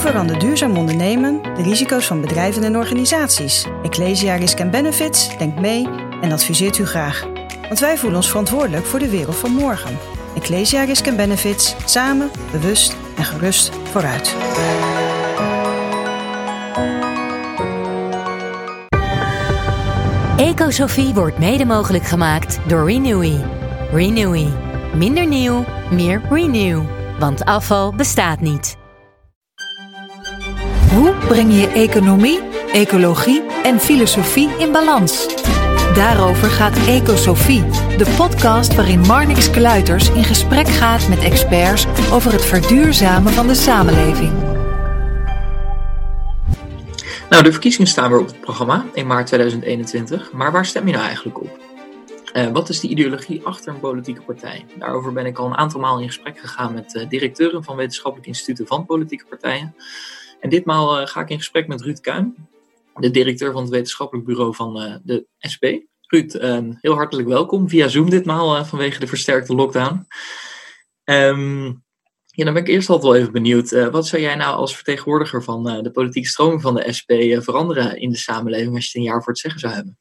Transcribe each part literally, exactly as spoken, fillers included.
verandert duurzaam ondernemen de risico's van bedrijven en organisaties. Ecclesia Risk and Benefits denkt mee en adviseert u graag. Want wij voelen ons verantwoordelijk voor de wereld van morgen. Ecclesia Risk and Benefits, samen, bewust en gerust vooruit. Ecosofie wordt mede mogelijk gemaakt door Renewy. Renewy. Minder nieuw, meer renew. Want afval bestaat niet. Hoe breng je economie, ecologie en filosofie in balans? Daarover gaat Ecosofie, de podcast waarin Marnix Kluiters in gesprek gaat met experts over het verduurzamen van de samenleving. Nou, de verkiezingen staan weer op het programma in maart tweeduizend eenentwintig. Maar waar stem je nou eigenlijk op? Uh, wat is de ideologie achter een politieke partij? Daarover ben ik al een aantal maal in gesprek gegaan met uh, directeuren van wetenschappelijke instituten van politieke partijen. En ditmaal uh, ga ik in gesprek met Ruud Kuin, de directeur van het wetenschappelijk bureau van uh, de S P. Ruud, uh, heel hartelijk welkom via Zoom ditmaal uh, vanwege de versterkte lockdown. Um, ja, dan ben ik eerst altijd wel even benieuwd. Uh, wat zou jij nou als vertegenwoordiger van uh, de politieke stroming van de S P uh, veranderen in de samenleving als je het een jaar voor het zeggen zou hebben?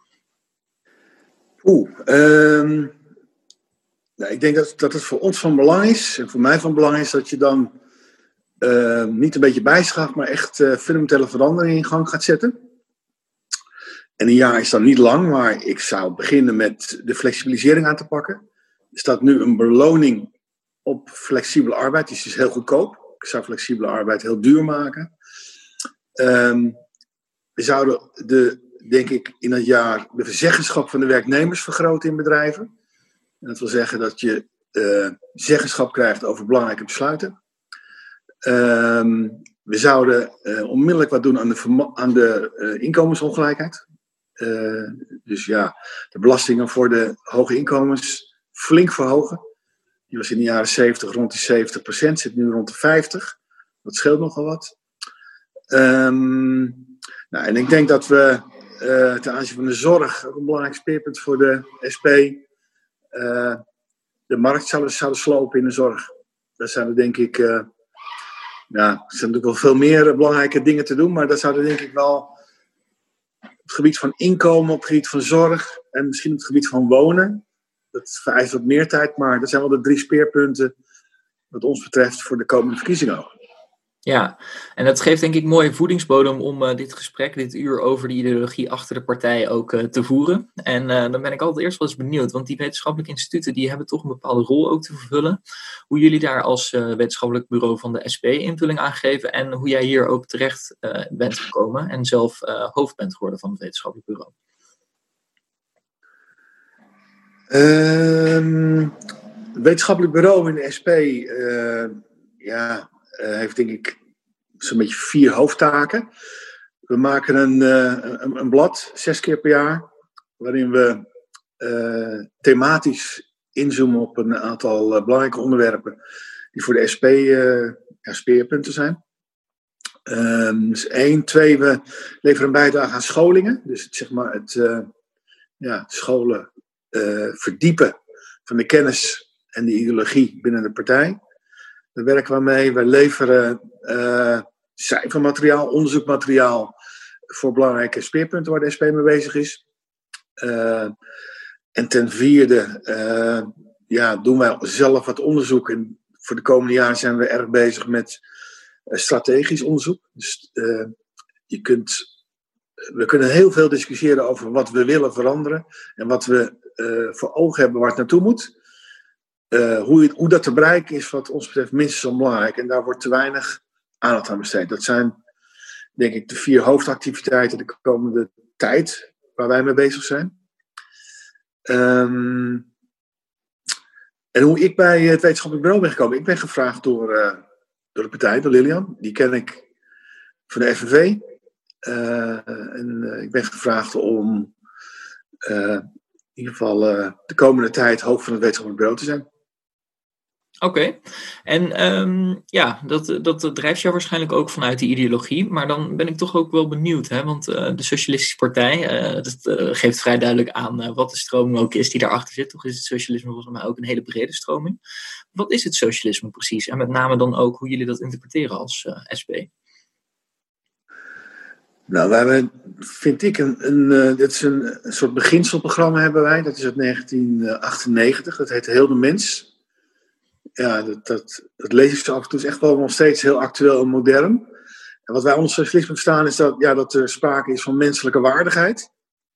Oeh, um, nou, ik denk dat, dat het voor ons van belang is, en voor mij van belang is, dat je dan uh, niet een beetje bijschaft, maar echt uh, fundamentele veranderingen in gang gaat zetten. En een jaar is dan niet lang, maar ik zou beginnen met de flexibilisering aan te pakken. Er staat nu een beloning op flexibele arbeid, die is dus heel goedkoop. Ik zou flexibele arbeid heel duur maken. Um, we zouden de... denk ik, in dat jaar de zeggenschap van de werknemers vergroten in bedrijven. En dat wil zeggen dat je uh, zeggenschap krijgt over belangrijke besluiten. Um, we zouden uh, onmiddellijk wat doen aan de, verma- aan de uh, inkomensongelijkheid. Uh, dus ja, de belastingen voor de hoge inkomens flink verhogen. Die was in de jaren zeventig rond de zeventig procent, zit nu rond de vijftig. Dat scheelt nogal wat. Um, nou, en ik denk dat we Uh, ten aanzien van de zorg, ook een belangrijk speerpunt voor de S P, uh, de markt zouden, zouden slopen in de zorg. Daar zouden denk ik, uh, ja, er zijn natuurlijk wel veel meer belangrijke dingen te doen, maar dat zouden denk ik wel op het gebied van inkomen, op het gebied van zorg en misschien op het gebied van wonen. Dat vereist wat meer tijd, maar dat zijn wel de drie speerpunten wat ons betreft voor de komende verkiezingen ook. Ja, en dat geeft denk ik mooie voedingsbodem om uh, dit gesprek, dit uur over de ideologie achter de partij ook uh, te voeren. En uh, dan ben ik altijd eerst wel eens benieuwd, want die wetenschappelijke instituten die hebben toch een bepaalde rol ook te vervullen. Hoe jullie daar als uh, wetenschappelijk bureau van de S P invulling aan geven en hoe jij hier ook terecht uh, bent gekomen en zelf uh, hoofd bent geworden van het wetenschappelijk bureau. Um, het wetenschappelijk bureau in de S P, uh, ja... Uh, heeft denk ik zo'n beetje vier hoofdtaken. We maken een, uh, een, een blad, zes keer per jaar, waarin we uh, thematisch inzoomen op een aantal uh, belangrijke onderwerpen die voor de S P uh, ja, speerpunten zijn. Um, dus één, twee, we leveren een bijdrage aan scholingen. Dus het, zeg maar het uh, ja, scholen uh, verdiepen van de kennis en de ideologie binnen de partij. Daar werken we mee. We leveren uh, cijfermateriaal, onderzoekmateriaal voor belangrijke speerpunten waar de S P mee bezig is. Uh, en ten vierde uh, ja, doen wij zelf wat onderzoek. En voor de komende jaren zijn we erg bezig met uh, strategisch onderzoek. Dus uh, je kunt, we kunnen heel veel discussiëren over wat we willen veranderen. En wat we uh, voor ogen hebben waar het naartoe moet. Uh, hoe, hoe dat te bereiken is wat ons betreft minstens zo belangrijk. En daar wordt te weinig aandacht aan besteed. Dat zijn denk ik de vier hoofdactiviteiten de komende tijd waar wij mee bezig zijn. Um, en hoe ik bij het wetenschappelijk bureau ben gekomen. Ik ben gevraagd door, uh, door de partij, door Lilian. Die ken ik van de F N V. Uh, en uh, ik ben gevraagd om uh, in ieder geval uh, de komende tijd hoofd van het wetenschappelijk bureau te zijn. Oké, okay. en um, ja, dat, dat, dat drijft jou waarschijnlijk ook vanuit die ideologie, maar dan ben ik toch ook wel benieuwd, hè? Want uh, de Socialistische Partij, uh, dat uh, geeft vrij duidelijk aan uh, wat de stroming ook is die daarachter zit. Toch is het socialisme volgens mij ook een hele brede stroming. Wat is het socialisme precies? En met name dan ook hoe jullie dat interpreteren als uh, S P? Nou, wij hebben, vind ik, een, een, uh, dit is een, een soort beginselprogramma hebben wij. Dat is uit negentien achtennegentig, dat heet Heel de Mens. Ja, dat, dat, dat lees ik zo af en toe. Is echt wel nog steeds heel actueel en modern. En wat wij onder socialisme verstaan is dat, ja, dat er sprake is van menselijke waardigheid.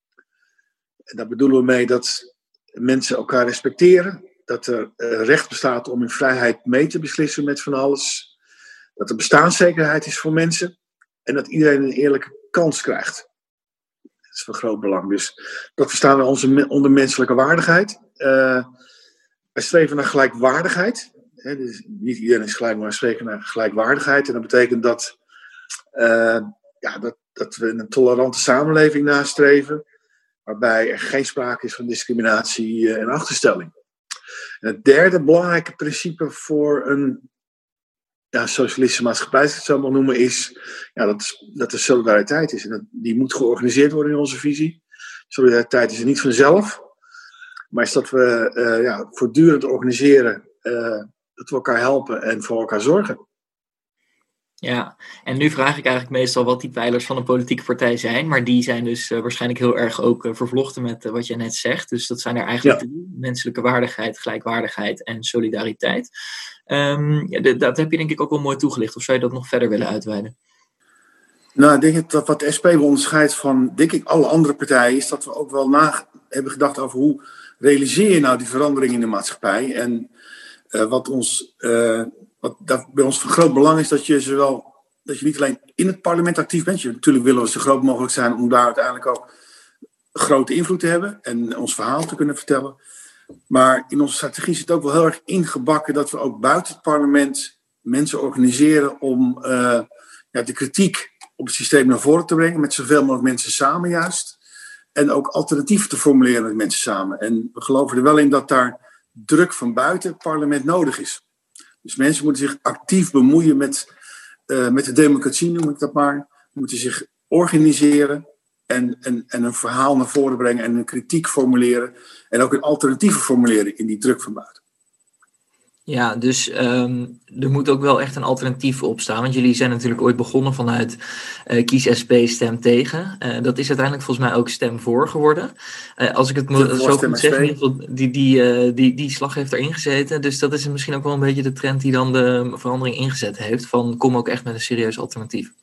En daar bedoelen we mee dat mensen elkaar respecteren. Dat er uh, recht bestaat om in vrijheid mee te beslissen met van alles. Dat er bestaanszekerheid is voor mensen. En dat iedereen een eerlijke kans krijgt. Dat is van groot belang. Dus dat verstaan we onze, onder menselijke waardigheid. Uh, wij streven naar gelijkwaardigheid. He, dus niet iedereen is gelijk, maar we streven naar gelijkwaardigheid. En dat betekent dat, uh, ja, dat, dat we een tolerante samenleving nastreven. Waarbij er geen sprake is van discriminatie uh, en achterstelling. En het derde belangrijke principe voor een ja, socialistische maatschappij, als ik het zo mag noemen, is, ja, dat, dat er solidariteit is. En dat, die moet georganiseerd worden in onze visie. Solidariteit is er niet vanzelf. Maar is dat we uh, ja, voortdurend organiseren, uh, dat we elkaar helpen en voor elkaar zorgen. Ja, en nu vraag ik eigenlijk meestal wat die pijlers van een politieke partij zijn. Maar die zijn dus uh, waarschijnlijk heel erg ook uh, vervlochten met uh, wat jij net zegt. Dus dat zijn er eigenlijk ja. drie. Menselijke waardigheid, gelijkwaardigheid en solidariteit. Um, ja, d- dat heb je denk ik ook wel mooi toegelicht. Of zou je dat nog verder willen uitweiden? Nou, ik denk dat wat de S P onderscheidt van, denk ik, alle andere partijen, is dat we ook wel na hebben gedacht over hoe realiseer je nou die verandering in de maatschappij. En uh, wat, ons, uh, wat dat bij ons van groot belang is, dat je zowel, dat je niet alleen in het parlement actief bent. Je, natuurlijk willen we zo groot mogelijk zijn om daar uiteindelijk ook grote invloed te hebben en ons verhaal te kunnen vertellen. Maar in onze strategie zit ook wel heel erg ingebakken dat we ook buiten het parlement mensen organiseren om uh, ja, de kritiek op het systeem naar voren te brengen, met zoveel mogelijk mensen samen juist. En ook alternatieven te formuleren met mensen samen. En we geloven er wel in dat daar druk van buiten het parlement nodig is. Dus mensen moeten zich actief bemoeien met, uh, met de democratie, noem ik dat maar. Moeten zich organiseren en, en, en een verhaal naar voren brengen en een kritiek formuleren. En ook een alternatieven formuleren in die druk van buiten. Ja, dus um, er moet ook wel echt een alternatief op staan. Want jullie zijn natuurlijk ooit begonnen vanuit uh, Kies S P, stem tegen. Uh, dat is uiteindelijk volgens mij ook stem voor geworden. Uh, als ik het mo- zo goed zeg, in ieder geval, die, die, uh, die, die slag heeft erin gezeten. Dus dat is misschien ook wel een beetje de trend die dan de verandering ingezet heeft. Van kom ook echt met een serieus alternatief.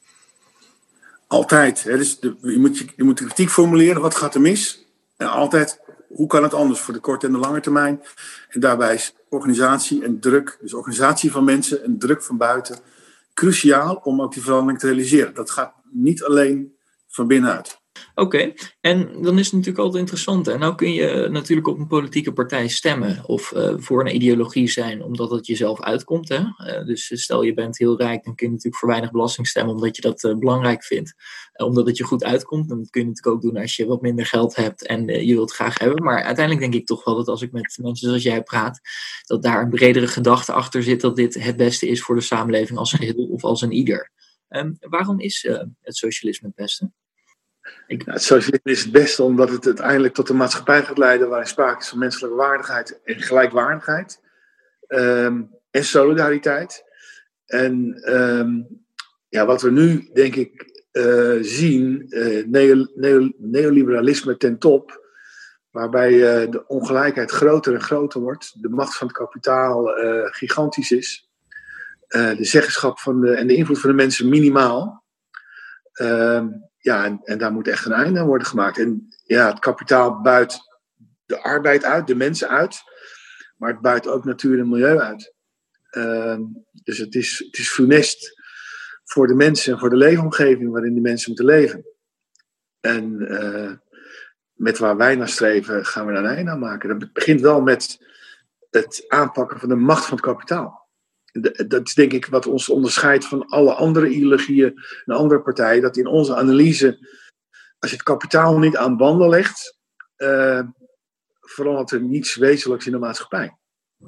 Altijd. Hè? Dus de, je, moet, je moet de kritiek formuleren. Wat gaat er mis? En altijd, hoe kan het anders voor de korte en de lange termijn? En daarbij is organisatie en druk, dus organisatie van mensen en druk van buiten, cruciaal om ook die verandering te realiseren. Dat gaat niet alleen van binnenuit. Oké, okay. En dan is het natuurlijk altijd interessant. Hè? Nou kun je natuurlijk op een politieke partij stemmen of uh, voor een ideologie zijn omdat het jezelf uitkomt. Hè? Uh, dus stel je bent heel rijk, dan kun je natuurlijk voor weinig belasting stemmen omdat je dat uh, belangrijk vindt. Uh, omdat het je goed uitkomt. En dat kun je natuurlijk ook doen als je wat minder geld hebt en uh, je wilt het graag hebben. Maar uiteindelijk denk ik toch wel dat als ik met mensen zoals jij praat, dat daar een bredere gedachte achter zit dat dit het beste is voor de samenleving als geheel of als een ieder. Um, waarom is uh, het socialisme het beste? Ik... Ja, het socialisme is het beste omdat het uiteindelijk tot een maatschappij gaat leiden waarin sprake is van menselijke waardigheid en gelijkwaardigheid um, en solidariteit. En um, ja, wat we nu denk ik uh, zien, uh, neo, neo, neoliberalisme ten top, waarbij uh, de ongelijkheid groter en groter wordt, de macht van het kapitaal uh, gigantisch is, uh, de zeggenschap van de, en de invloed van de mensen minimaal. Uh, Ja, en, en daar moet echt een einde aan worden gemaakt. En ja, het kapitaal buit de arbeid uit, de mensen uit. Maar het buit ook natuur en milieu uit. Uh, dus het is, het is funest voor de mensen en voor de leefomgeving waarin de mensen moeten leven. En uh, met waar wij naar streven gaan we daar een einde aan maken. Dat begint wel met het aanpakken van de macht van het kapitaal. Dat is denk ik wat ons onderscheidt van alle andere ideologieën en andere partijen. Dat in onze analyse, als je het kapitaal niet aan banden legt, uh, verandert er niets wezenlijks in de maatschappij.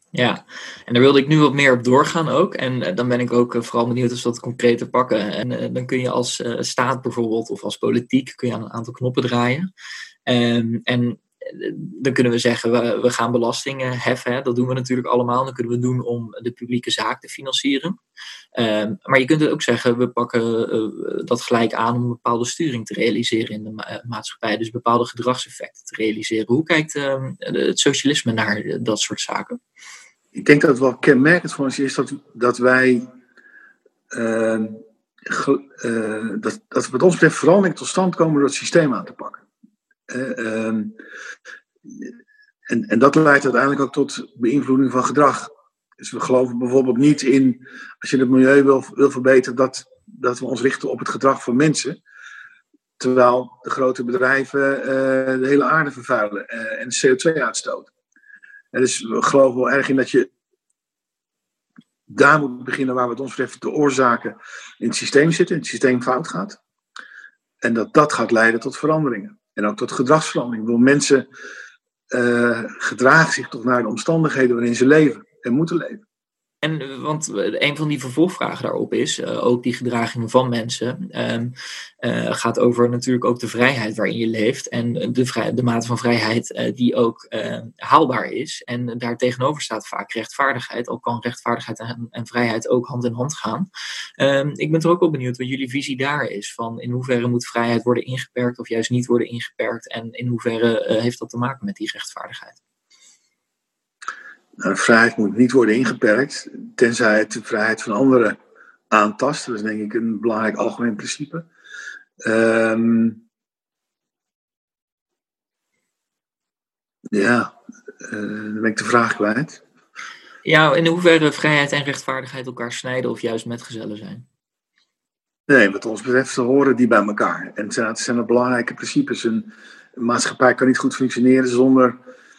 Ja, en daar wilde ik nu wat meer op doorgaan ook. En uh, dan ben ik ook uh, vooral benieuwd of we dat concreet te pakken. En uh, dan kun je als uh, staat bijvoorbeeld of als politiek kun je aan een aantal knoppen draaien. Um, en uh, dan kunnen we zeggen, we, we gaan belastingen heffen. Hè? Dat doen we natuurlijk allemaal. Dat kunnen we doen om de publieke zaak te financieren. Um, maar je kunt het ook zeggen, we pakken uh, dat gelijk aan om een bepaalde sturing te realiseren in de ma- uh, maatschappij. Dus bepaalde gedragseffecten te realiseren. Hoe kijkt uh, het socialisme naar uh, dat soort zaken? Ik denk dat het wel kenmerkend voor ons is dat, dat wij, uh, ge, uh, dat, dat wat ons betreft verandering tot stand komen door het systeem aan te pakken. Uh, um, en, en dat leidt uiteindelijk ook tot beïnvloeding van gedrag. Dus we geloven bijvoorbeeld niet in, als je het milieu wil, wil verbeteren, dat, dat we ons richten op het gedrag van mensen. Terwijl de grote bedrijven uh, de hele aarde vervuilen uh, en C O twee uitstoten. En dus we geloven wel erg in dat je daar moet beginnen waar we het ons betreft de oorzaken in het systeem zitten, in het systeem fout gaat. En dat dat gaat leiden tot veranderingen. En ook tot gedragsverandering. Ik bedoel, mensen uh, gedragen zich toch naar de omstandigheden waarin ze leven en moeten leven. En, want een van die vervolgvragen daarop is, uh, ook die gedragingen van mensen, um, uh, gaat over natuurlijk ook de vrijheid waarin je leeft en de, vrij, de mate van vrijheid uh, die ook uh, haalbaar is. En daar tegenover staat vaak rechtvaardigheid, al kan rechtvaardigheid en, en vrijheid ook hand in hand gaan. Um, ik ben er ook wel benieuwd wat jullie visie daar is, van in hoeverre moet vrijheid worden ingeperkt of juist niet worden ingeperkt en in hoeverre uh, heeft dat te maken met die rechtvaardigheid? Nou, de vrijheid moet niet worden ingeperkt, tenzij het de vrijheid van anderen aantast. Dat is denk ik een belangrijk algemeen principe. Um, ja, uh, dan ben ik de vraag kwijt. Ja, in hoeverre vrijheid en rechtvaardigheid elkaar snijden of juist metgezellen zijn? Nee, wat ons betreft horen die bij elkaar. En het zijn er belangrijke principes. Een, een maatschappij kan niet goed functioneren zonder...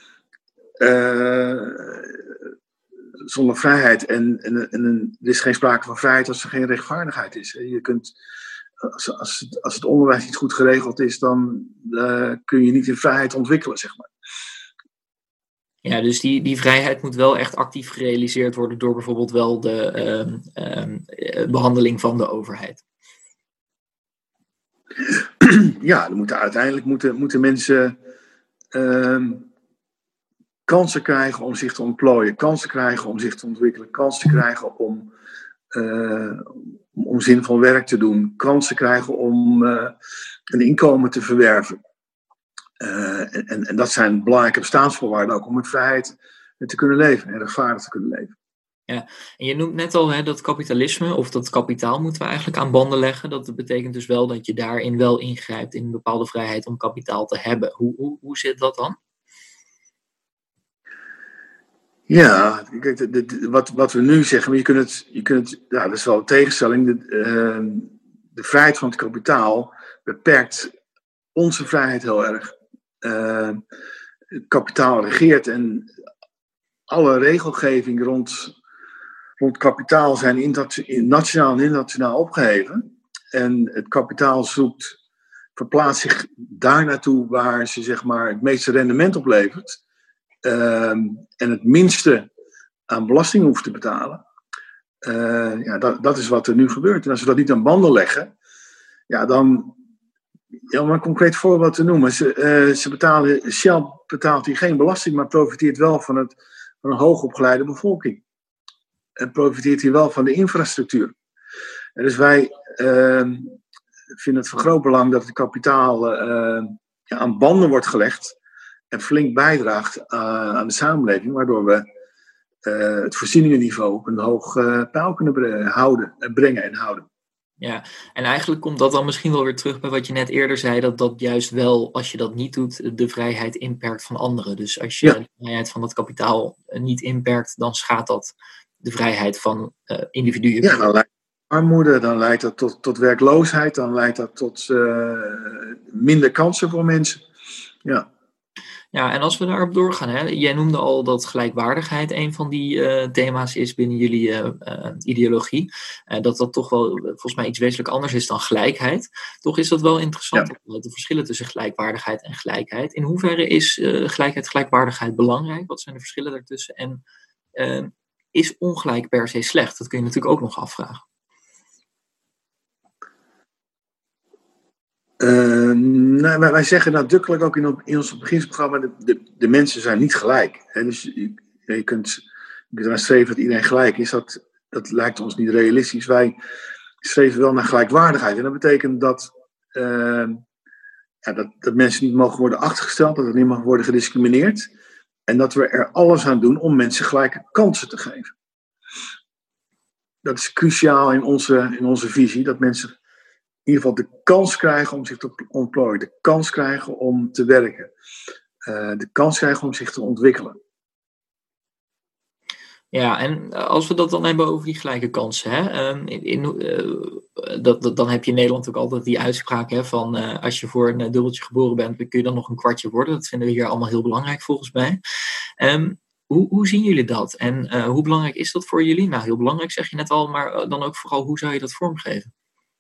Uh, zonder vrijheid. En, en, en er is geen sprake van vrijheid als er geen rechtvaardigheid is. Je kunt, als, als, het, als het onderwijs niet goed geregeld is, dan uh, kun je niet in vrijheid ontwikkelen, zeg maar. Ja, dus die, die vrijheid moet wel echt actief gerealiseerd worden door bijvoorbeeld wel de um, um, behandeling van de overheid. Ja, dan moeten, uiteindelijk moeten, moeten mensen... Um, kansen krijgen om zich te ontplooien, kansen krijgen om zich te ontwikkelen, kansen krijgen om, uh, om zinvol werk te doen, kansen krijgen om uh, een inkomen te verwerven. Uh, en, en dat zijn belangrijke bestaansvoorwaarden ook om met vrijheid te kunnen leven en rechtvaardig te kunnen leven. Ja, en je noemt net al hè, dat kapitalisme of dat kapitaal moeten we eigenlijk aan banden leggen. Dat betekent dus wel dat je daarin wel ingrijpt in een bepaalde vrijheid om kapitaal te hebben. Hoe, hoe, hoe zit dat dan? Ja, kijk, de, de, wat, wat we nu zeggen, maar je kunt het, je kunt het, ja, dat is wel een tegenstelling. De, uh, de vrijheid van het kapitaal beperkt onze vrijheid heel erg. Uh, het kapitaal regeert en alle regelgeving rond, rond kapitaal zijn in, nationaal en internationaal opgeheven. En het kapitaal zoekt, verplaatst zich daar naartoe waar ze zeg maar, het meeste rendement oplevert. Um, en het minste aan belasting hoeft te betalen. Uh, ja, dat, dat is wat er nu gebeurt. En als we dat niet aan banden leggen, ja, dan, ja, om een concreet voorbeeld te noemen, ze, uh, ze betalen, Shell betaalt hier geen belasting, maar profiteert wel van, het, van een hoogopgeleide bevolking. En profiteert hier wel van de infrastructuur. En dus wij uh, vinden het van groot belang dat het kapitaal uh, ja, aan banden wordt gelegd. En flink bijdraagt uh, aan de samenleving, waardoor we uh, het voorzieningenniveau op een hoog uh, pijl kunnen bre- houden, uh, brengen en houden. Ja, en eigenlijk komt dat dan misschien wel weer terug bij wat je net eerder zei, dat dat juist wel, als je dat niet doet, de vrijheid inperkt van anderen. Dus als je ja. de vrijheid van dat kapitaal niet inperkt, dan schaadt dat de vrijheid van uh, individuen. Ja, dan leidt dat tot armoede, dan leidt dat tot, tot werkloosheid, dan leidt dat tot uh, minder kansen voor mensen. Ja. Ja, en als we daarop doorgaan, hè, jij noemde al dat gelijkwaardigheid een van die uh, thema's is binnen jullie uh, uh, ideologie. Uh, dat dat toch wel uh, volgens mij iets wezenlijk anders is dan gelijkheid. Toch is dat wel interessant, ja. De verschillen tussen gelijkwaardigheid en gelijkheid. In hoeverre is uh, gelijkheid, gelijkwaardigheid belangrijk? Wat zijn de verschillen daartussen? En uh, is ongelijk per se slecht? Dat kun je natuurlijk ook nog afvragen. Uh, nou, wij, wij zeggen nadrukkelijk ook in, in ons beginprogramma, de, de, de mensen zijn niet gelijk. Hè? Dus je, je kunt, je kunt eraan streven dat iedereen gelijk is. Dat, dat lijkt ons niet realistisch. Wij streven wel naar gelijkwaardigheid. En dat betekent dat, uh, ja, dat, dat mensen niet mogen worden achtergesteld, dat er niet mogen worden gediscrimineerd. En dat we er alles aan doen om mensen gelijke kansen te geven. Dat is cruciaal in onze, in onze visie, dat mensen in ieder geval de kans krijgen om zich te ontplooien, de kans krijgen om te werken, uh, de kans krijgen om zich te ontwikkelen. Ja, en als we dat dan hebben over die gelijke kansen, hè, in, in, uh, dat, dat, dan heb je in Nederland ook altijd die uitspraak, hè, van uh, als je voor een dubbeltje geboren bent, dan kun je dan nog een kwartje worden. Dat vinden we hier allemaal heel belangrijk volgens mij. Um, hoe, hoe zien jullie dat? En uh, hoe belangrijk is dat voor jullie? Nou, heel belangrijk zeg je net al, maar uh, dan ook vooral hoe zou je dat vormgeven?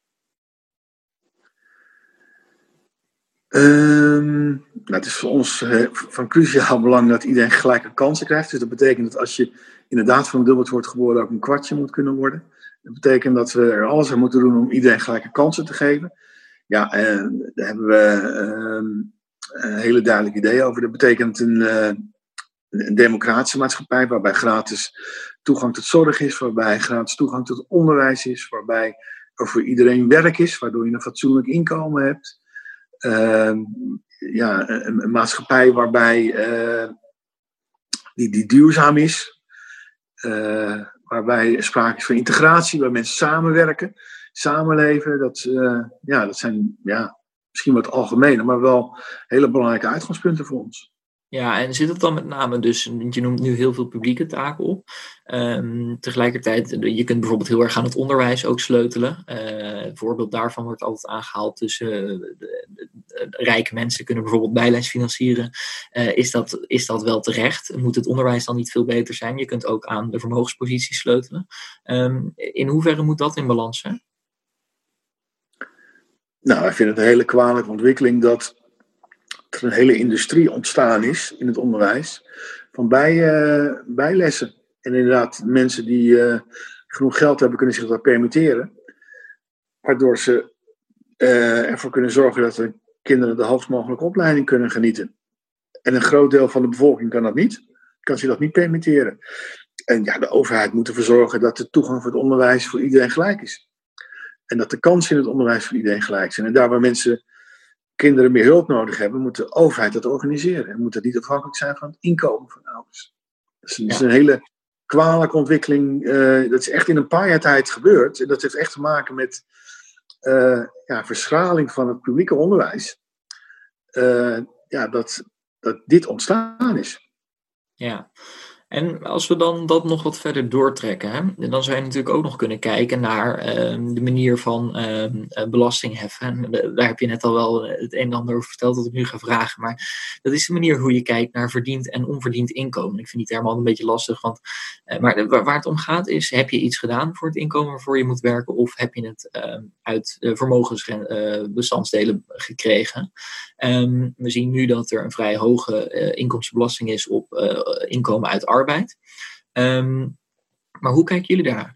Um, nou, het is voor ons uh, van cruciaal belang dat iedereen gelijke kansen krijgt. Dus dat betekent dat als je inderdaad van een dubbeltje wordt geboren, ook een kwartje moet kunnen worden. Dat betekent dat we er alles aan moeten doen om iedereen gelijke kansen te geven. Ja, uh, daar hebben we uh, een hele duidelijk idee over. Dat betekent een, uh, een democratische maatschappij waarbij gratis toegang tot zorg is, waarbij gratis toegang tot onderwijs is, waarbij er voor iedereen werk is, waardoor je een fatsoenlijk inkomen hebt. Uh, ja, een, een maatschappij waarbij uh, die, die duurzaam is, uh, waarbij sprake is van integratie, waar mensen samenwerken, samenleven. Dat, uh, ja, dat zijn ja, misschien wat algemene, maar wel hele belangrijke uitgangspunten voor ons. Ja, en zit het dan met name dus, je noemt nu heel veel publieke taken op. Um, tegelijkertijd, je kunt bijvoorbeeld heel erg aan het onderwijs ook sleutelen. Uh, een voorbeeld daarvan wordt altijd aangehaald. Dus uh, de, de, de rijke mensen kunnen bijvoorbeeld bijles financieren. Uh, is, dat, is dat wel terecht? Moet het onderwijs dan niet veel beter zijn? Je kunt ook aan de vermogenspositie sleutelen. Um, in hoeverre moet dat in balans zijn? Nou, ik vind het een hele kwalijke ontwikkeling dat er een hele industrie ontstaan is in het onderwijs van bij, uh, bijlessen. En inderdaad, mensen die uh, genoeg geld hebben, kunnen zich dat permitteren. Waardoor ze uh, ervoor kunnen zorgen dat de kinderen de hoogst mogelijke opleiding kunnen genieten. En een groot deel van de bevolking kan dat niet. Kan zich dat niet permitteren. En ja, de overheid moet ervoor zorgen dat de toegang voor het onderwijs voor iedereen gelijk is. En dat de kansen in het onderwijs voor iedereen gelijk zijn. En daar waar mensen kinderen meer hulp nodig hebben, moet de overheid dat organiseren. En moet dat niet afhankelijk zijn van het inkomen van ouders. Dat is een, ja. is een hele kwalijke ontwikkeling. Uh, dat is echt in een paar jaar tijd gebeurd. En dat heeft echt te maken met uh, ja, verschraling van het publieke onderwijs. Uh, ja, dat, dat dit ontstaan is. Ja. En als we dan dat nog wat verder doortrekken, hè, dan zou je natuurlijk ook nog kunnen kijken naar uh, de manier van uh, belasting heffen. En daar heb je net al wel het een en ander over verteld dat ik nu ga vragen. Maar dat is de manier hoe je kijkt naar verdiend en onverdiend inkomen. Ik vind die term al een beetje lastig. Want, uh, maar waar het om gaat is, heb je iets gedaan voor het inkomen waarvoor je moet werken? Of heb je het uh, uit uh, vermogensbestandsdelen uh, gekregen? Um, we zien nu dat er een vrij hoge uh, inkomstenbelasting is op uh, inkomen uit arbeid. Arbeid. Um, maar hoe kijken jullie daar?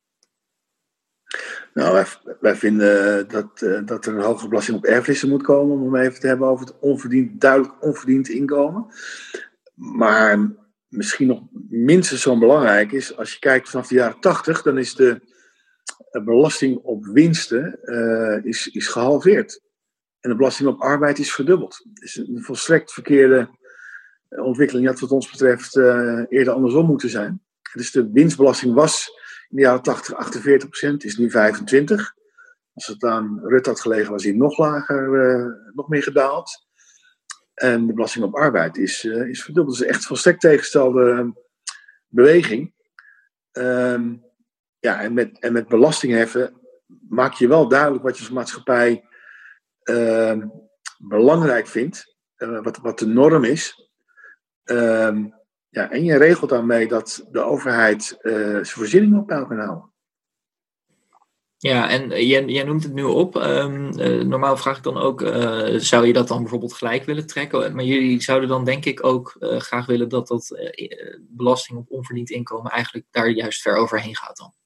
Nou, wij, wij vinden dat, uh, dat er een hoge belasting op erfenissen moet komen, om even te hebben over het onverdiend, duidelijk onverdiend inkomen. Maar misschien nog minstens zo belangrijk is, als je kijkt vanaf de jaren tachtig, dan is de belasting op winsten uh, is, is gehalveerd. En de belasting op arbeid is verdubbeld. Het is een volstrekt verkeerde ontwikkeling had wat ons betreft uh, eerder andersom moeten zijn. Dus de winstbelasting was in de jaren tachtig achtenveertig procent, is nu vijfentwintig. Als het aan Rutte had gelegen, was hij nog lager, uh, nog meer gedaald. En de belasting op arbeid is, uh, is verdubbeld. Dus echt een volstrekt tegengestelde beweging. Um, ja, en met, en met belastingheffen maak je wel duidelijk wat je als maatschappij uh, belangrijk vindt. Uh, wat, wat de norm is. Um, ja, en je regelt daarmee dat de overheid uh, zijn voorzieningen op peil kan houden. Ja, en jij, jij noemt het nu op. Um, uh, normaal vraag ik dan ook, uh, zou je dat dan bijvoorbeeld gelijk willen trekken? Maar jullie zouden dan denk ik ook uh, graag willen dat dat uh, belasting op onverdiend inkomen eigenlijk daar juist ver overheen gaat dan.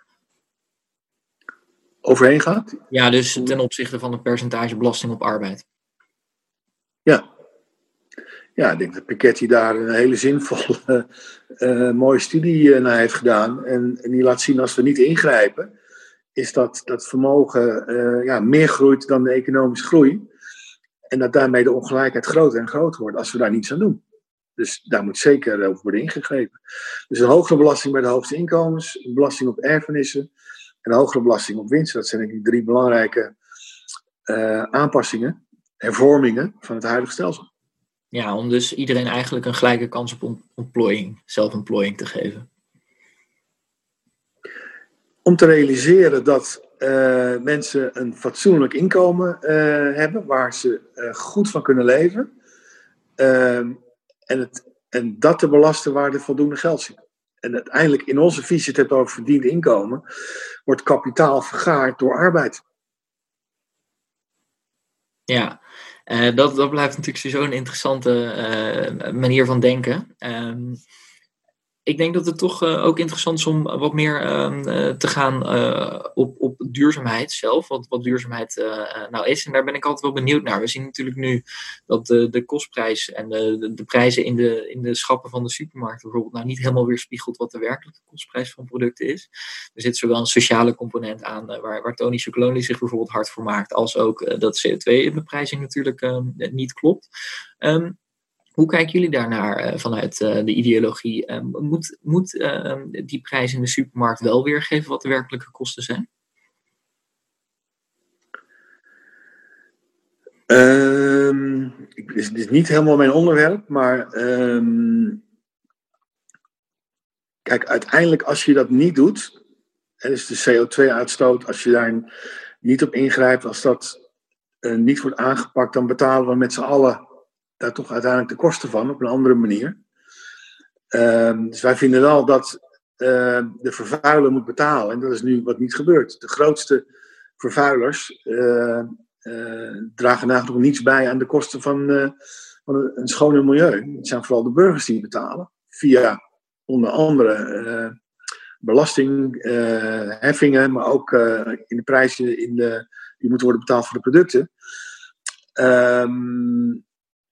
Overheen gaat? Ja, dus ten opzichte van het percentage belasting op arbeid. Ja. Ja, ik denk dat Piketty daar een hele zinvolle, uh, mooie studie uh, naar heeft gedaan. En, en die laat zien als we niet ingrijpen, is dat dat vermogen uh, ja, meer groeit dan de economische groei. En dat daarmee de ongelijkheid groter en groter wordt als we daar niets aan doen. Dus daar moet zeker over worden ingegrepen. Dus een hogere belasting bij de hoogste inkomens, een belasting op erfenissen en een hogere belasting op winst. Dat zijn denk ik drie belangrijke uh, aanpassingen, hervormingen van het huidige stelsel. Ja, om dus iedereen eigenlijk een gelijke kans op ontplooiing, zelfontplooiing te geven. Om te realiseren dat uh, mensen een fatsoenlijk inkomen uh, hebben, waar ze uh, goed van kunnen leven. Uh, en, het, en dat te belasten waar er voldoende geld zit. En uiteindelijk in onze visie, het hebt over verdiend inkomen, wordt kapitaal vergaard door arbeid. Ja. Uh, dat, dat blijft natuurlijk sowieso een interessante uh, manier van denken. Um, ik denk dat het toch uh, ook interessant is om wat meer uh, te gaan uh, op, op duurzaamheid zelf. Wat, wat duurzaamheid uh, nou is. En daar ben ik altijd wel benieuwd naar. We zien natuurlijk nu dat de, de kostprijs en de, de, de prijzen in de, in de schappen van de supermarkt bijvoorbeeld nou niet helemaal weerspiegelt wat de werkelijke kostprijs van producten is. Er zit zowel een sociale component aan uh, waar, waar Tony Chocolonely zich bijvoorbeeld hard voor maakt, als ook uh, dat C O twee in de prijzing natuurlijk uh, niet klopt. Um, Hoe kijken jullie daarnaar uh, vanuit uh, de ideologie? Uh, moet moet uh, die prijs in de supermarkt wel weergeven wat de werkelijke kosten zijn? Um, het is, is niet helemaal mijn onderwerp, maar um, kijk, uiteindelijk als je dat niet doet, en dus de C O twee uitstoot, als je daar niet op ingrijpt, als dat uh, niet wordt aangepakt, dan betalen we met z'n allen daar toch uiteindelijk de kosten van, op een andere manier. Uh, dus wij vinden wel dat uh, de vervuiler moet betalen. En dat is nu wat niet gebeurt. De grootste vervuilers uh, uh, dragen eigenlijk nog niets bij aan de kosten van, uh, van een, een schoner milieu. Het zijn vooral de burgers die betalen. Via onder andere uh, belasting, uh, heffingen, maar ook uh, in de prijzen in de, die moeten worden betaald voor de producten. Um,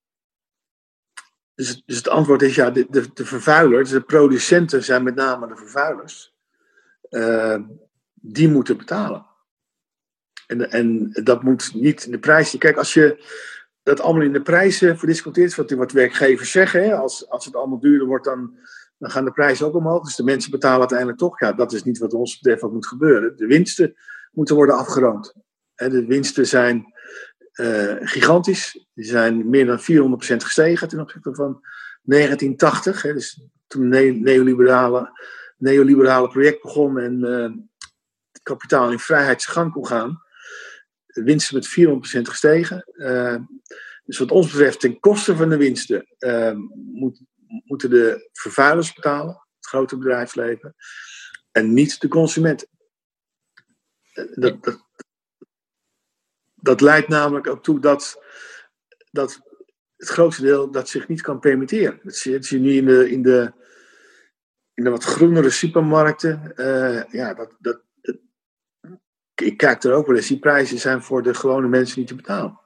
Dus, dus het antwoord is ja, de, de, de vervuilers, de producenten zijn met name de vervuilers. Uh, die moeten betalen. En, en dat moet niet in de prijs. Kijk, als je dat allemaal in de prijzen verdisconteert, wat, wat werkgevers zeggen, hè, als, als het allemaal duurder wordt, dan, dan gaan de prijzen ook omhoog. Dus de mensen betalen uiteindelijk toch. Ja, dat is niet wat ons betreft wat moet gebeuren. De winsten moeten worden afgeroomd. En de winsten zijn Uh, gigantisch. Die zijn meer dan vierhonderd procent gestegen ten opzichte van negentien tachtig. Hè, dus toen het ne- neoliberale, neoliberale project begon en uh, het kapitaal in vrijheid zijn gang kon gaan. De winsten met vierhonderd procent gestegen. Uh, dus wat ons betreft, ten koste van de winsten uh, moet, moeten de vervuilers betalen, het grote bedrijfsleven, en niet de consumenten. Uh, dat, dat, Dat leidt namelijk ook toe dat, dat het grootste deel dat zich niet kan permitteren. Dat zie, dat zie je nu in de, in de, in de wat groenere supermarkten. Uh, ja, dat, dat, dat, ik kijk er ook wel eens. Die prijzen zijn voor de gewone mensen niet te betalen.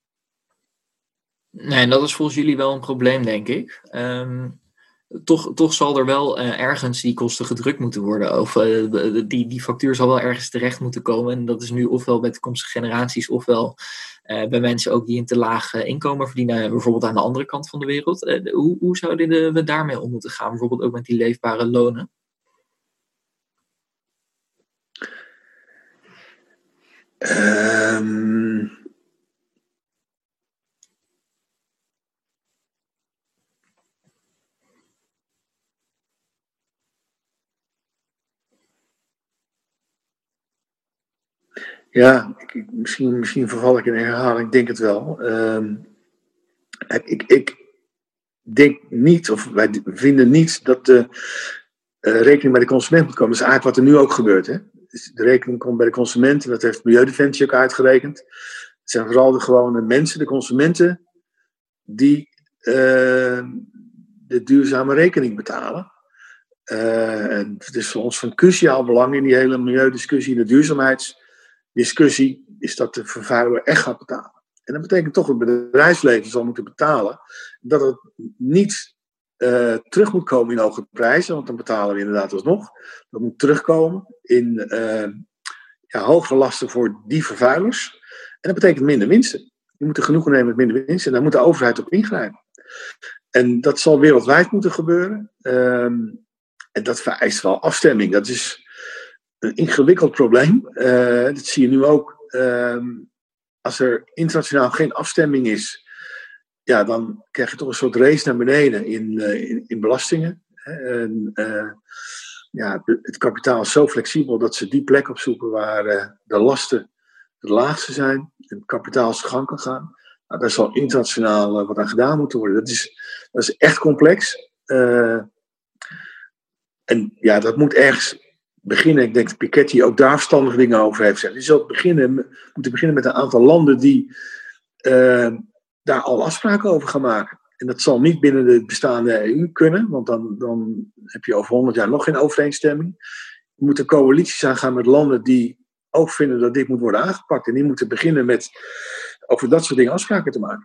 Nee, en dat is volgens jullie wel een probleem, denk ik. Um, toch, toch zal er wel uh, ergens die kosten gedrukt moeten worden. Of uh, die, die factuur zal wel ergens terecht moeten komen. En dat is nu ofwel bij toekomstige generaties, ofwel uh, bij mensen ook die een te laag uh, inkomen verdienen. Bijvoorbeeld aan de andere kant van de wereld. Uh, de, hoe, hoe zouden we daarmee om moeten gaan? Bijvoorbeeld ook met die leefbare lonen? Um... Ja, ik, misschien, misschien verval ik in herhaling, ik denk het wel. Um, ik, ik denk niet, of wij vinden niet dat de uh, rekening bij de consument moet komen. Dat is eigenlijk wat er nu ook gebeurt. Hè? de rekening komt bij de consumenten. Dat heeft Milieudefensie ook uitgerekend. Het zijn vooral de gewone mensen, de consumenten, die uh, de duurzame rekening betalen. Uh, en het is voor ons van cruciaal belang in die hele milieudiscussie, in de duurzaamheidsdiscussie, is dat de vervuiler echt gaat betalen. En dat betekent toch dat het bedrijfsleven zal moeten betalen, dat het niet uh, terug moet komen in hoge prijzen, want dan betalen we inderdaad alsnog. Dat moet terugkomen in uh, ja, hogere lasten voor die vervuilers. En dat betekent minder winsten. Je moet er genoegen nemen met minder winsten en daar moet de overheid op ingrijpen. En dat zal wereldwijd moeten gebeuren. Um, en dat vereist wel afstemming. Dat is een ingewikkeld probleem. Uh, dat zie je nu ook. Um, als er internationaal geen afstemming is, ja, dan krijg je toch een soort race naar beneden in, uh, in, in belastingen. En, uh, ja, het kapitaal is zo flexibel dat ze die plek opzoeken waar uh, de lasten het laagste zijn en het kapitaal zijn gang kan gaan. Nou, daar zal internationaal uh, wat aan gedaan moeten worden. Dat is, dat is echt complex. Uh, en ja, dat moet ergens beginnen. Ik denk dat Piketty ook daar verstandige dingen over heeft gezegd. Je zult beginnen, moeten beginnen met een aantal landen die uh, daar al afspraken over gaan maken. En dat zal niet binnen de bestaande E U kunnen, want dan, dan heb je over honderd jaar nog geen overeenstemming. Je moet een coalities aangaan met landen die ook vinden dat dit moet worden aangepakt. En die moeten beginnen met over dat soort dingen afspraken te maken.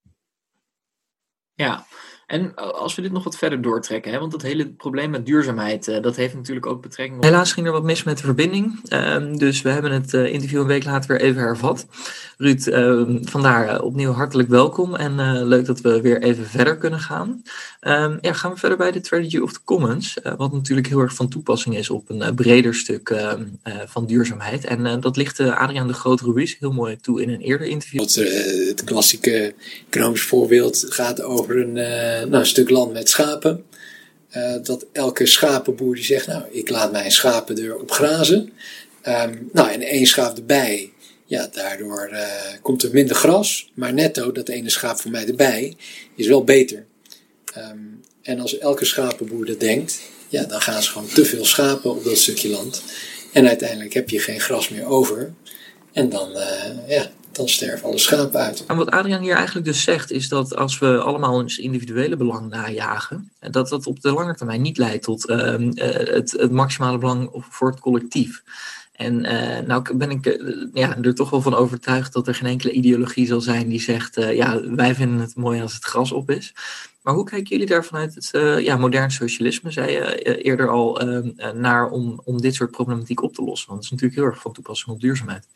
Ja, en als we dit nog wat verder doortrekken, hè, want dat hele probleem met duurzaamheid, uh, dat heeft natuurlijk ook betrekking op... Helaas ging er wat mis met de verbinding, uh, dus we hebben het uh, interview een week later weer even hervat. Ruud, uh, vandaar uh, opnieuw hartelijk welkom en uh, leuk dat we weer even verder kunnen gaan. Uh, ja, gaan we verder bij de Strategy of the Commons, uh, wat natuurlijk heel erg van toepassing is op een uh, breder stuk uh, uh, van duurzaamheid. En uh, dat licht uh, Adriaan de Groot-Ruiz heel mooi toe in een eerder interview. Het, uh, het klassieke economisch voorbeeld gaat over een... Uh, Nou, een stuk land met schapen. Uh, dat elke schapenboer die zegt, nou, ik laat mijn schapen erop grazen. Um, nou, en één schaap erbij. Ja, daardoor uh, komt er minder gras. Maar netto, dat ene schaap voor mij erbij, is wel beter. Um, en als elke schapenboer dat denkt, ja, dan gaan ze gewoon te veel schapen op dat stukje land. En uiteindelijk heb je geen gras meer over. En dan, uh, ja... dan sterven alle schapen uit. En wat Adriaan hier eigenlijk dus zegt, is dat als we allemaal ons individuele belang najagen, dat dat op de lange termijn niet leidt tot uh, uh, het, het maximale belang voor het collectief. En uh, nou ben ik uh, ja, er toch wel van overtuigd dat er geen enkele ideologie zal zijn die zegt, uh, ja, wij vinden het mooi als het gras op is. Maar hoe kijken jullie daar vanuit het uh, ja, modern socialisme, zei je uh, eerder al, uh, naar om, om dit soort problematiek op te lossen? Want het is natuurlijk heel erg van toepassing op duurzaamheid.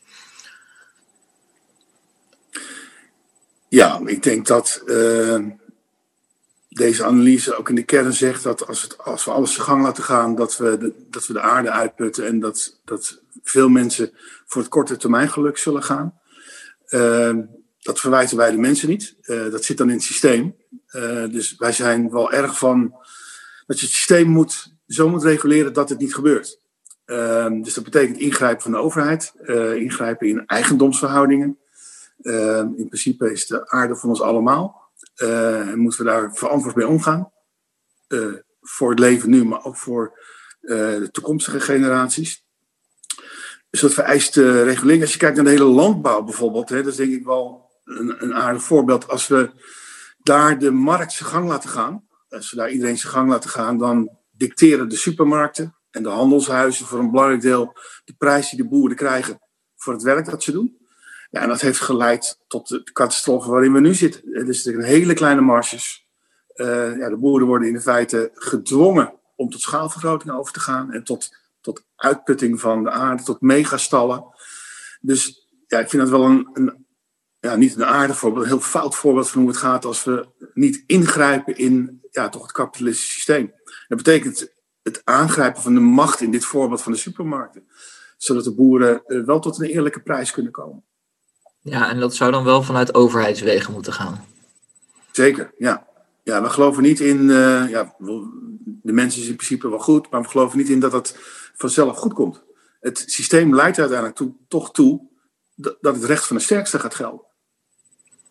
Ja, ik denk dat uh, deze analyse ook in de kern zegt dat als, het, als we alles zijn gang laten gaan, dat we de, dat we de aarde uitputten en dat, dat veel mensen voor het korte termijn geluk zullen gaan. Uh, dat verwijten wij de mensen niet. Uh, dat zit dan in het systeem. Uh, dus wij zijn wel erg van dat je het systeem moet, zo moet reguleren dat het niet gebeurt. Uh, dus dat betekent ingrijpen van de overheid, uh, ingrijpen in eigendomsverhoudingen. Uh, in principe is de aarde van ons allemaal. Uh, en moeten we daar verantwoord mee omgaan. Uh, voor het leven nu, maar ook voor uh, de toekomstige generaties. Dus dat vereist uh, regulering. Als je kijkt naar de hele landbouw bijvoorbeeld, hè, dat is denk ik wel een, een aardig voorbeeld. Als we daar de markt zijn gang laten gaan, als we daar iedereen zijn gang laten gaan, dan dicteren de supermarkten en de handelshuizen voor een belangrijk deel de prijs die de boeren krijgen voor het werk dat ze doen. Ja, en dat heeft geleid tot de catastrofe waarin we nu zitten. Het is natuurlijk een hele kleine marges. Uh, ja, de boeren worden in feite gedwongen om tot schaalvergroting over te gaan. En tot, tot uitputting van de aarde, tot megastallen. Dus ja, ik vind dat wel een, een ja, niet een aardig voorbeeld, een heel fout voorbeeld van hoe het gaat als we niet ingrijpen in ja, toch het kapitalistische systeem. Dat betekent het aangrijpen van de macht in dit voorbeeld van de supermarkten. Zodat de boeren uh, wel tot een eerlijke prijs kunnen komen. Ja, en dat zou dan wel vanuit overheidswegen moeten gaan. Zeker, ja. Ja, we geloven niet in... Uh, ja, de mensen is in principe wel goed, maar we geloven niet in dat het vanzelf goed komt. Het systeem leidt uiteindelijk toe, toch toe dat het recht van de sterkste gaat gelden.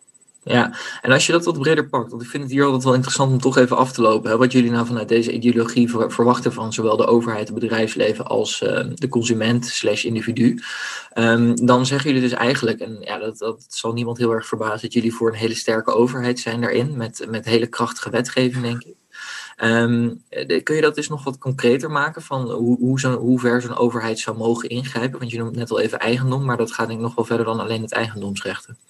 Ja, en als je dat wat breder pakt, want ik vind het hier altijd wel interessant om toch even af te lopen, hè, wat jullie nou vanuit deze ideologie ver- verwachten van zowel de overheid, het bedrijfsleven als uh, de consument slash individu, um, dan zeggen jullie dus eigenlijk, en ja, dat, dat zal niemand heel erg verbazen, dat jullie voor een hele sterke overheid zijn daarin, met, met hele krachtige wetgeving, denk ik. Um, de, kun je dat dus nog wat concreter maken van hoe, hoe, zo, hoe ver zo'n overheid zou mogen ingrijpen? Want je noemt net al even eigendom, maar dat gaat denk ik nog wel verder dan alleen het eigendomsrechten.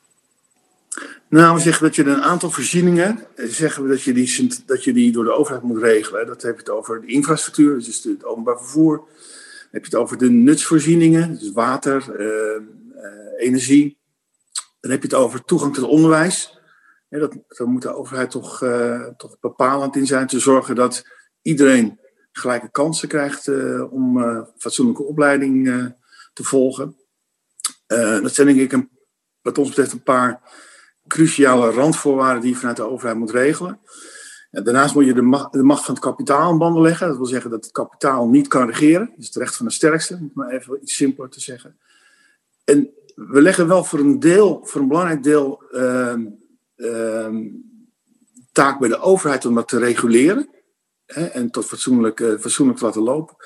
Nou, we zeggen dat je een aantal voorzieningen, zeggen we dat je die, dat je die door de overheid moet regelen. Dat heb je het over de infrastructuur, dus het openbaar vervoer. Dan heb je het over de nutsvoorzieningen, dus water, uh, uh, energie. Dan heb je het over toegang tot onderwijs. Ja, dat, daar moet de overheid toch, uh, toch bepalend in zijn, te zorgen dat iedereen gelijke kansen krijgt uh, om uh, fatsoenlijke opleiding uh, te volgen. Uh, dat zijn denk ik een, wat ons betreft een paar cruciale randvoorwaarden die je vanuit de overheid moet regelen. Ja, daarnaast moet je de macht, de macht van het kapitaal aan banden leggen. Dat wil zeggen dat het kapitaal niet kan regeren. Dat is het recht van de sterkste, om het maar even iets simpeler te zeggen. En we leggen wel voor een deel, voor een belangrijk deel, uh, uh, taak bij de overheid om dat te reguleren. Hè, en tot fatsoenlijk, uh, fatsoenlijk te laten lopen.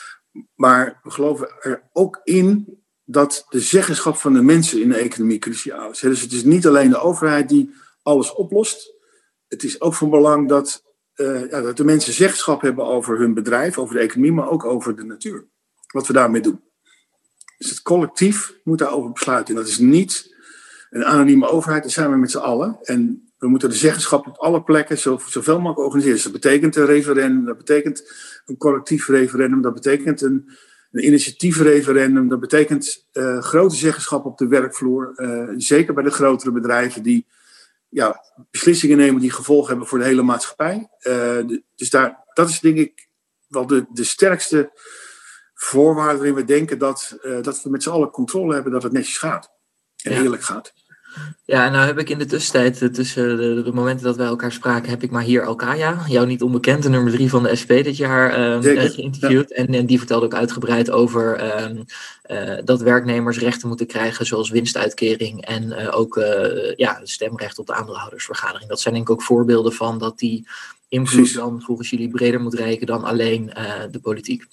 Maar we geloven er ook in dat de zeggenschap van de mensen in de economie cruciaal is. Dus het is niet alleen de overheid die alles oplost. Het is ook van belang dat, uh, ja, dat de mensen zeggenschap hebben over hun bedrijf, over de economie, maar ook over de natuur. Wat we daarmee doen. Dus het collectief moet daarover besluiten. En dat is niet een anonieme overheid, dat zijn we met z'n allen. En we moeten de zeggenschap op alle plekken zo, zoveel mogelijk organiseren. Dus dat betekent een referendum, dat betekent een collectief referendum, dat betekent een Een initiatiefreferendum, dat betekent uh, grote zeggenschap op de werkvloer. Uh, zeker bij de grotere bedrijven die ja, beslissingen nemen die gevolgen hebben voor de hele maatschappij. Uh, de, dus daar, dat is denk ik wel de, de sterkste voorwaarde waarin we denken dat, uh, dat we met z'n allen controle hebben dat het netjes gaat. En ja. eerlijk gaat. Ja, en nou heb ik in de tussentijd, tussen de, de momenten dat wij elkaar spraken, heb ik Mahir Alkaya, jou niet onbekend, de nummer drie van de S P dit jaar, um, uh, geïnterviewd. Ja. En, en die vertelde ook uitgebreid over um, uh, dat werknemers rechten moeten krijgen, zoals winstuitkering en uh, ook uh, ja, stemrecht op de aandeelhoudersvergadering. Dat zijn denk ik ook voorbeelden van dat die invloed dan volgens jullie breder moet reiken dan alleen uh, de politiek.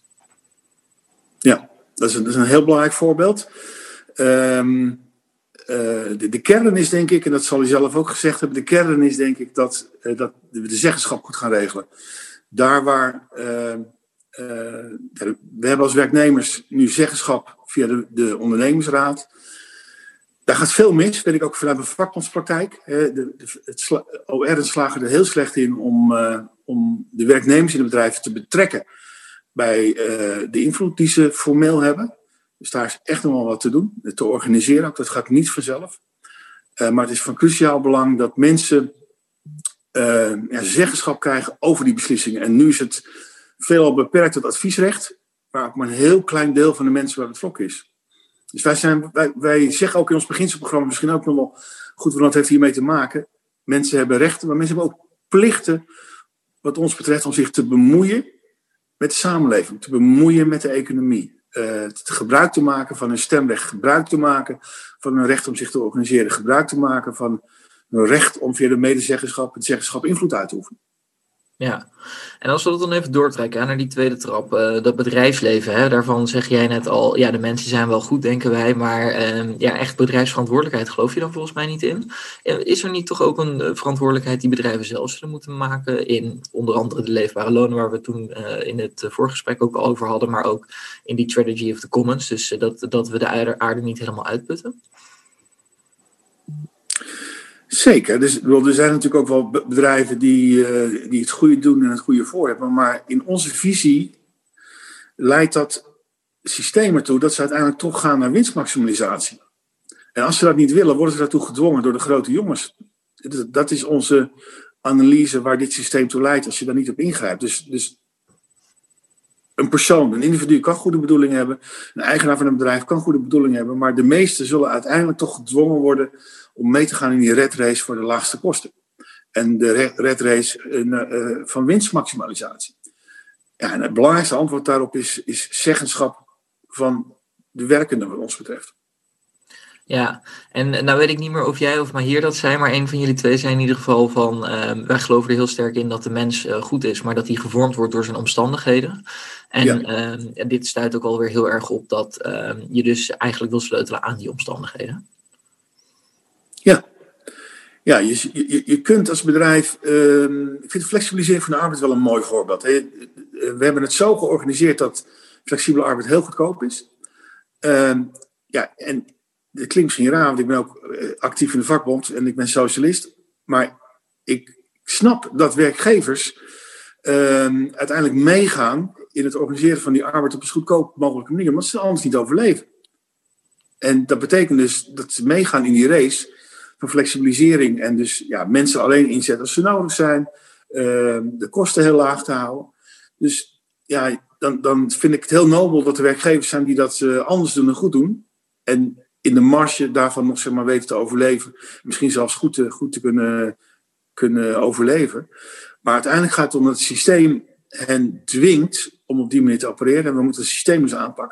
Ja, dat is een, dat is een heel belangrijk voorbeeld. Um, Uh, de, de kern is denk ik, en dat zal u zelf ook gezegd hebben, de kern is denk ik dat, uh, dat we de zeggenschap goed gaan regelen. Daar waar, uh, uh, we hebben als werknemers nu zeggenschap via de, de ondernemingsraad. Daar gaat veel mis, weet ik ook vanuit mijn vakbondspraktijk. De, de, het sla, O R slagen er heel slecht in om, uh, om de werknemers in de bedrijven te betrekken bij uh, de invloed die ze formeel hebben. Dus daar is echt nog wel wat te doen, te organiseren ook. Dat gaat niet vanzelf. Uh, maar het is van cruciaal belang dat mensen uh, ja, zeggenschap krijgen over die beslissingen. En nu is het veelal beperkt tot adviesrecht, waar ook maar een heel klein deel van de mensen waar betrokken is. Dus wij, zijn, wij, wij zeggen ook in ons beginselprogramma, misschien ook nog wel goed, want dat heeft hiermee te maken. Mensen hebben rechten, maar mensen hebben ook plichten, wat ons betreft, om zich te bemoeien met de samenleving, te bemoeien met de economie. Uh, gebruik te maken van hun stemrecht, gebruik te maken van hun recht om zich te organiseren, gebruik te maken van hun recht om via de medezeggenschap het zeggenschap invloed uit te oefenen. Ja, en als we dat dan even doortrekken hè, naar die tweede trap, uh, dat bedrijfsleven, hè, daarvan zeg jij net al, ja, de mensen zijn wel goed, denken wij, maar uh, ja, echt bedrijfsverantwoordelijkheid geloof je dan volgens mij niet in. Is er niet toch ook een uh, verantwoordelijkheid die bedrijven zelf zullen moeten maken in onder andere de leefbare lonen, waar we toen uh, in het uh, voorgesprek ook al over hadden, maar ook in die strategy of the commons, dus uh, dat, dat we de aarde, aarde niet helemaal uitputten? Zeker. Dus, er zijn natuurlijk ook wel bedrijven die, uh, die het goede doen en het goede voor hebben. Maar in onze visie leidt dat systeem ertoe dat ze uiteindelijk toch gaan naar winstmaximalisatie. En als ze dat niet willen, worden ze daartoe gedwongen door de grote jongens. Dat is onze analyse waar dit systeem toe leidt als je daar niet op ingrijpt. Dus, dus een persoon, een individu kan goede bedoelingen hebben. Een eigenaar van een bedrijf kan goede bedoelingen hebben. Maar de meesten zullen uiteindelijk toch gedwongen worden om mee te gaan in die red race voor de laagste kosten. En de red race uh, uh, van winstmaximalisatie. Ja, en het belangrijkste antwoord daarop is, is zeggenschap van de werkenden wat ons betreft. Ja, en nou weet ik niet meer of jij of Mahir dat zei, maar een van jullie twee zei in ieder geval van, uh, wij geloven er heel sterk in dat de mens uh, goed is, maar dat hij gevormd wordt door zijn omstandigheden. En ja. uh, dit stuit ook alweer heel erg op dat uh, je dus eigenlijk wil sleutelen aan die omstandigheden. Ja, ja je, je, je kunt als bedrijf, uh, ik vind flexibilisering van de arbeid wel een mooi voorbeeld. Hè. We hebben het zo georganiseerd dat flexibele arbeid heel goedkoop is. Uh, ja, en dat klinkt misschien raar, want ik ben ook actief in de vakbond en ik ben socialist. Maar ik snap dat werkgevers uh, uiteindelijk meegaan in het organiseren van die arbeid op een zo goedkoop mogelijke manier, omdat ze anders niet overleven. En dat betekent dus dat ze meegaan in die race van flexibilisering en dus ja, mensen alleen inzetten als ze nodig zijn, uh, de kosten heel laag te houden. Dus ja, dan, dan vind ik het heel nobel dat er werkgevers zijn die dat uh, anders doen en goed doen. En in de marge daarvan nog zeg maar weten te overleven. Misschien zelfs goed te, goed te kunnen, kunnen overleven. Maar uiteindelijk gaat het om dat het systeem hen dwingt om op die manier te opereren. En we moeten het systeem eens aanpakken.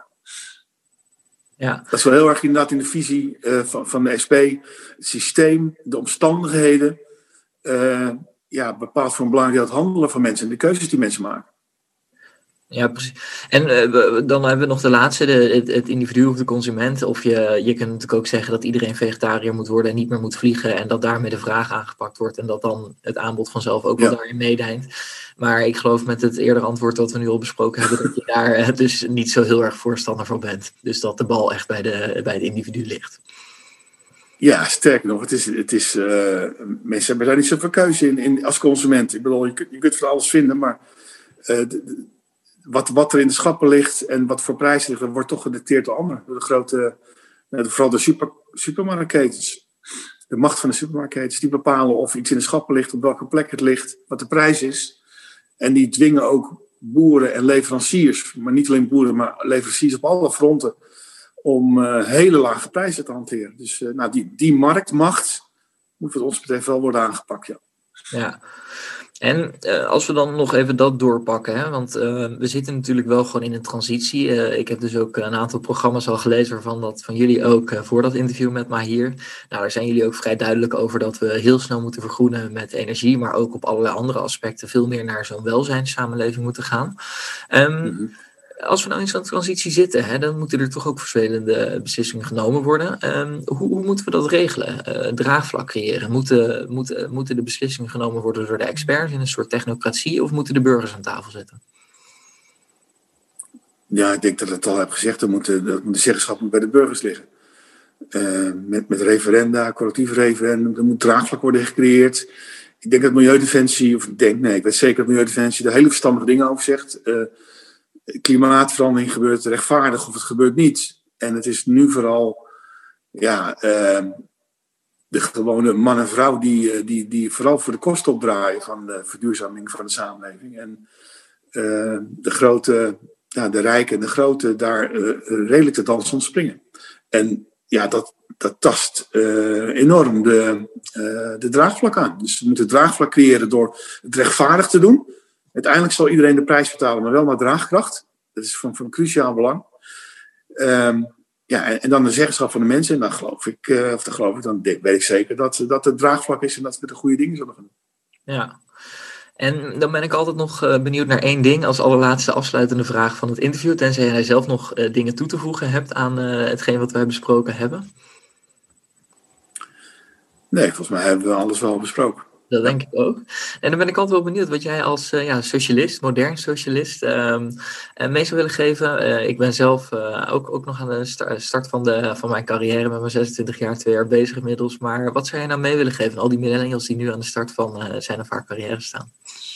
Ja. Dat is wel heel erg inderdaad in de visie uh, van, van de S P. Het systeem, de omstandigheden. Uh, ja, bepaalt voor een belangrijk deel het handelen van mensen. En de keuzes die mensen maken. Ja, precies. En uh, dan hebben we nog de laatste, de, het, het individu of de consument. Of je, je kunt natuurlijk ook zeggen dat iedereen vegetariër moet worden en niet meer moet vliegen. En dat daarmee de vraag aangepakt wordt. En dat dan het aanbod vanzelf ook wel ja. daarin meedijnt. Maar ik geloof met het eerdere antwoord dat we nu al besproken hebben, dat je daar uh, dus niet zo heel erg voorstander van bent. Dus dat de bal echt bij, de, bij het individu ligt. Ja, sterker nog, het is, het is, uh, mensen hebben daar niet zoveel keuze in, in als consument. Ik bedoel, je kunt, je kunt van alles vinden, maar uh, de, de, Wat, wat er in de schappen ligt en wat voor prijzen ligt, wordt toch gedicteerd door anderen. Door de grote, vooral de super, supermarktketens. De macht van de supermarktketens, die bepalen of iets in de schappen ligt, op welke plek het ligt, wat de prijs is. En die dwingen ook boeren en leveranciers, maar niet alleen boeren, maar leveranciers op alle fronten, om uh, hele lage prijzen te hanteren. Dus uh, nou, die, die marktmacht moet wat ons betreft wel worden aangepakt, ja. Ja. En uh, als we dan nog even dat doorpakken, hè, want uh, we zitten natuurlijk wel gewoon in een transitie. Uh, ik heb dus ook een aantal programma's al gelezen, waarvan dat van jullie ook uh, voor dat interview met Mahir. Nou, daar zijn jullie ook vrij duidelijk over dat we heel snel moeten vergroenen met energie, maar ook op allerlei andere aspecten veel meer naar zo'n welzijnssamenleving moeten gaan. Um, mm-hmm. Als we nou in zo'n transitie zitten, hè, dan moeten er toch ook verschillende beslissingen genomen worden. Um, hoe, hoe moeten we dat regelen? Uh, draagvlak creëren? Moeten, moeten, moeten de beslissingen genomen worden door de experts in een soort technocratie, of moeten de burgers aan tafel zitten? Ja, ik denk dat ik het al heb gezegd. Dat moet de, dat moet de zeggenschap moet bij de burgers liggen. Uh, met, met referenda, collectief referendum. Er moet draagvlak worden gecreëerd. Ik denk dat Milieudefensie, of ik denk, nee, ik weet zeker dat Milieudefensie er hele verstandige dingen over zegt. Uh, Klimaatverandering gebeurt rechtvaardig of het gebeurt niet. En het is nu vooral ja, uh, de gewone man en vrouw die, die, die vooral voor de kosten opdraaien van de verduurzaming van de samenleving. En uh, de grote, ja, de rijken en de grote daar uh, redelijk de dans ontspringen. En ja, dat, dat tast uh, enorm de, uh, de draagvlak aan. Dus we moeten draagvlak creëren door het rechtvaardig te doen. Uiteindelijk zal iedereen de prijs betalen, maar wel naar draagkracht. Dat is van, van cruciaal belang. Um, ja, en, en dan de zeggenschap van de mensen. En dan geloof ik, uh, of dan geloof ik, dan weet ik zeker dat, dat het draagvlak is en dat we de goede dingen zullen gaan doen. Ja, en dan ben ik altijd nog uh, benieuwd naar één ding als allerlaatste afsluitende vraag van het interview. Tenzij jij zelf nog uh, dingen toe te voegen hebt aan uh, hetgeen wat wij besproken hebben. Nee, volgens mij hebben we alles wel besproken. Dat denk ik ook. En dan ben ik altijd wel benieuwd wat jij als uh, ja, socialist, modern socialist, um, uh, mee zou willen geven. Uh, ik ben zelf uh, ook, ook nog aan de start van, de, van mijn carrière met mijn zesentwintig jaar, twee jaar bezig inmiddels. Maar wat zou jij nou mee willen geven aan al die millennials die nu aan de start van uh, zijn of haar carrière staan?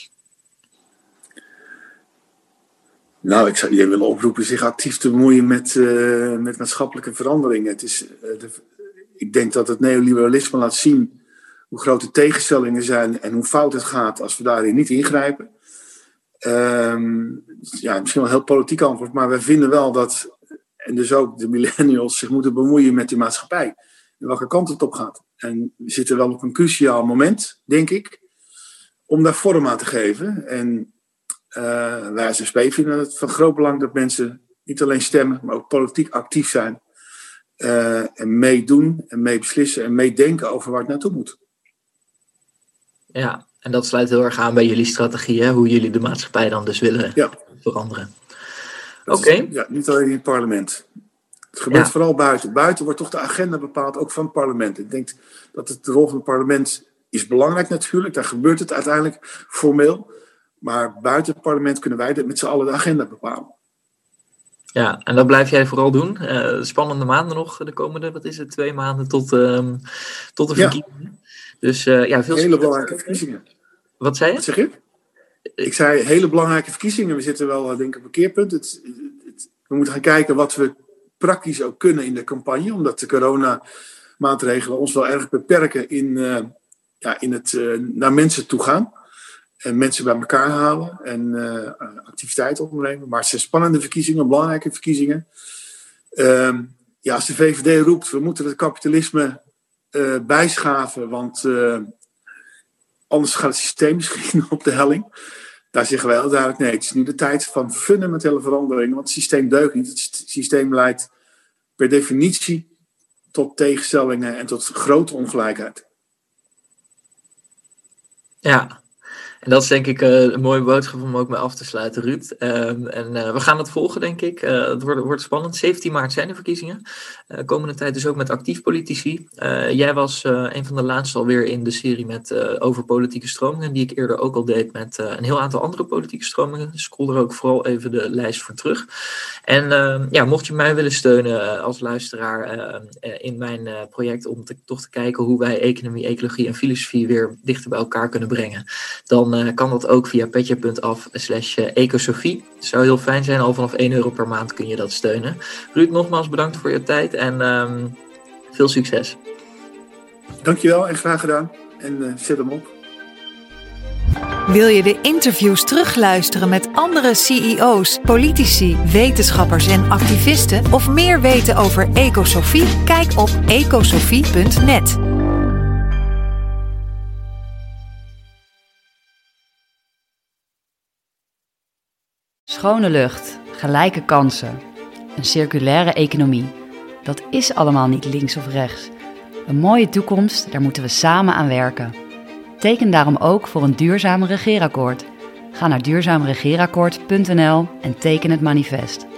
Nou, ik zou iedereen willen oproepen zich actief te bemoeien met, uh, met maatschappelijke veranderingen. Het is, uh, de, ik denk dat het neoliberalisme laat zien hoe grote tegenstellingen zijn en hoe fout het gaat als we daarin niet ingrijpen. Um, ja, misschien wel een heel politiek antwoord, maar wij vinden wel dat, en dus ook de millennials, zich moeten bemoeien met de maatschappij. En welke kant het op gaat. En we zitten wel op een cruciaal moment, denk ik, om daar vorm aan te geven. En uh, wij als S P vinden het van groot belang dat mensen niet alleen stemmen, maar ook politiek actief zijn. Uh, en meedoen en meebeslissen en meedenken over waar het naartoe moet. Ja, en dat sluit heel erg aan bij jullie strategie, hè? Hoe jullie de maatschappij dan dus willen ja. veranderen. Oké. Okay. Ja, niet alleen in het parlement. Het gebeurt ja. vooral buiten. Buiten wordt toch de agenda bepaald, ook van het parlement. Ik denk dat het, de rol van het parlement is belangrijk natuurlijk. Daar gebeurt het uiteindelijk formeel. Maar buiten het parlement kunnen wij met z'n allen de agenda bepalen. Ja, en dat blijf jij vooral doen. Uh, spannende maanden nog, de komende, wat is het, twee maanden tot, uh, tot de verkiezingen. Ja. Dus uh, ja, veel hele belangrijke verkiezingen. Wat zei je? Wat zeg je? Ik zei hele belangrijke verkiezingen. We zitten wel, denk ik, op een keerpunt. Het, het, we moeten gaan kijken wat we praktisch ook kunnen in de campagne. Omdat de coronamaatregelen ons wel erg beperken in, uh, ja, in het uh, naar mensen toe gaan. En mensen bij elkaar halen en uh, activiteiten ondernemen. Maar het zijn spannende verkiezingen, belangrijke verkiezingen. Uh, ja, als de V V D roept, we moeten het kapitalisme uh, bijschaven, want uh, anders gaat het systeem misschien op de helling. Daar zeggen wij heel duidelijk, nee, het is nu de tijd van fundamentele veranderingen, want het systeem deugt niet. Het systeem leidt per definitie tot tegenstellingen en tot grote ongelijkheid. Ja. En dat is denk ik uh, een mooie boodschap om ook mee af te sluiten, Ruud. Um, en uh, we gaan het volgen, denk ik. Uh, het wordt, wordt spannend. zeventien maart zijn de verkiezingen. Uh, komende tijd dus ook met actief politici. Uh, jij was uh, een van de laatste alweer in de serie met, uh, over politieke stromingen, die ik eerder ook al deed met uh, een heel aantal andere politieke stromingen. Dus scroll er ook vooral even de lijst voor terug. En uh, ja, mocht je mij willen steunen uh, als luisteraar uh, uh, in mijn uh, project om te, toch te kijken hoe wij economie, ecologie en filosofie weer dichter bij elkaar kunnen brengen, dan Uh, kan dat ook via petje.af slash ecosofie. Het zou heel fijn zijn, al vanaf één euro per maand kun je dat steunen. Ruud, nogmaals bedankt voor je tijd en um, veel succes. Dankjewel en graag gedaan. En uh, zet hem op. Wil je de interviews terugluisteren met andere C E O's, politici, wetenschappers en activisten of meer weten over Ecosofie? Kijk op ecosofie punt net. Schone lucht, gelijke kansen, een circulaire economie. Dat is allemaal niet links of rechts. Een mooie toekomst, daar moeten we samen aan werken. Teken daarom ook voor een duurzaam regeerakkoord. Ga naar duurzaam regeerakkoord punt n l en teken het manifest.